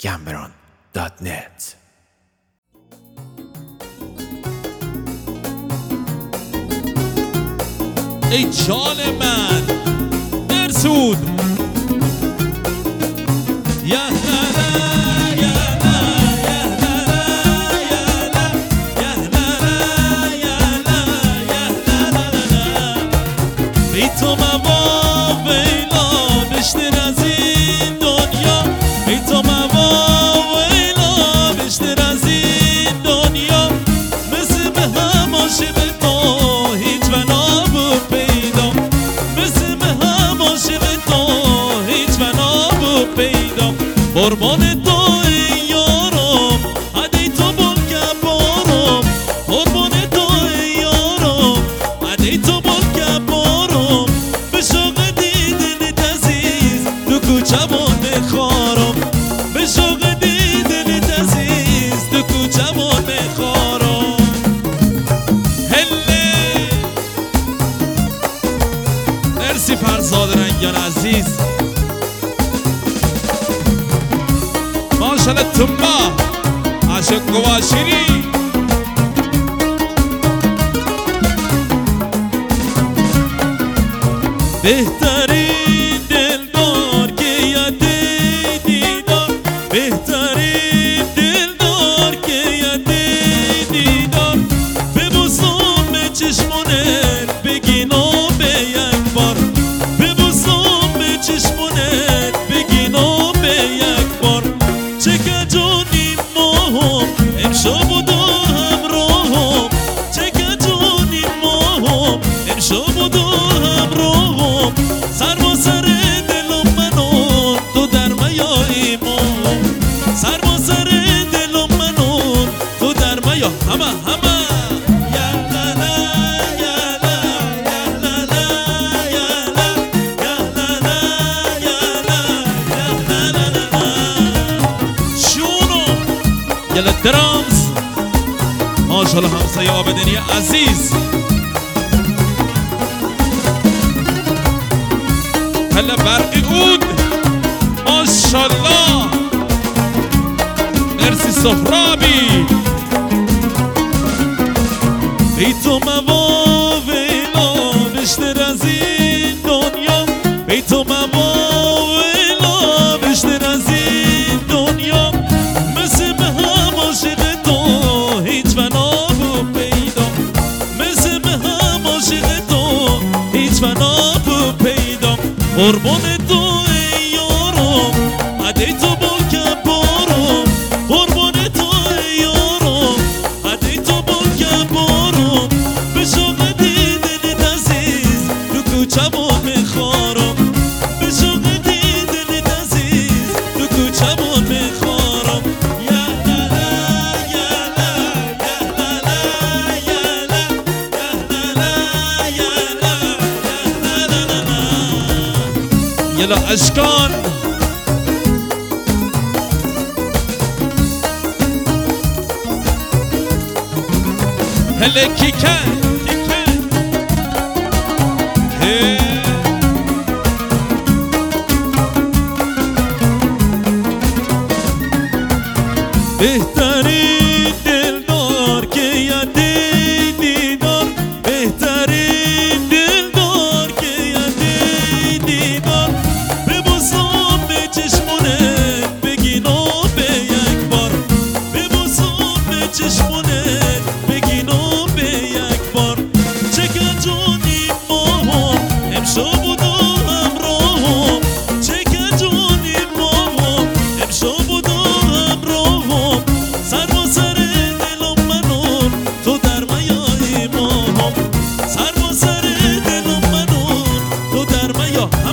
gambron.net. ای جان من مرسود یا بی تو موا ویلا بشتر از این دنیا، بی تو موا ویلا بشتر از این دنیا، مثل به هم عاشق تو هیچ بنا بود پیدا، مثل به هم عاشق تو هیچ بنا بود پیدا. قربان تو ای یارم عدی تو با کبارم، قربان تو ای یارم عدی تو با کبارم، به شوق دیدنت عزیز تو کوچمون بخارم، به شوق دیدنت عزیز تو کوچمون بخارم. هله مرسی فرزاد رنگیان عزیز، ماشالله تنبا عاشق گواشیری. بهترین دلدار که یاد دیدار، بهترین دلدار که یاد دیدار، ببوسم به چشمونت بگینو به یک بار، ببوسم به چشمونت بگینو به یک بار. چکه جونی ماهم امشب بودو همراهم، چکه جونی ماهم امشب بودو همراهم، سر با سر دلم منون تو در میای ماهم، سر با سر دلم منون تو در میا همه همه. یلا درامز ماشالله همسایه آبدینی عزیز، هلا برقی بود ماشالله. مرسی سهرابی. بی تو موا ویلا بشتر از این دنیا، بی تو موا ویلا بشتر از این دنیا، مثل به هم عاشق تو هیچ بنا بود پیدا، مثل به هم عاشق تو هیچ بنا بود پیدا. قربان تو ای یارم عدی تو با کبارم، قربان تو ای یارم عدی تو با کبارم، به شوق دیدنت عزیز تو کوچمون بخارم، به شوق دیدنت عزیز تو کوچمون بخارم. یلا اشکان هله کیکن بهترین دلدار که یاد دیدار، بهترین دلدار که یاد دیدار، ببوسم به چشمونت بگینو به یک بار، ببوسم به چشمونت بگینو به یک بار. چکه جونی ماهم امشب بودو همراهم، چکه جونی ماهم امشب بودو همراهم، سر با سر دلم منون تو در میای ماهم، سر با سر دلم منون تو در میا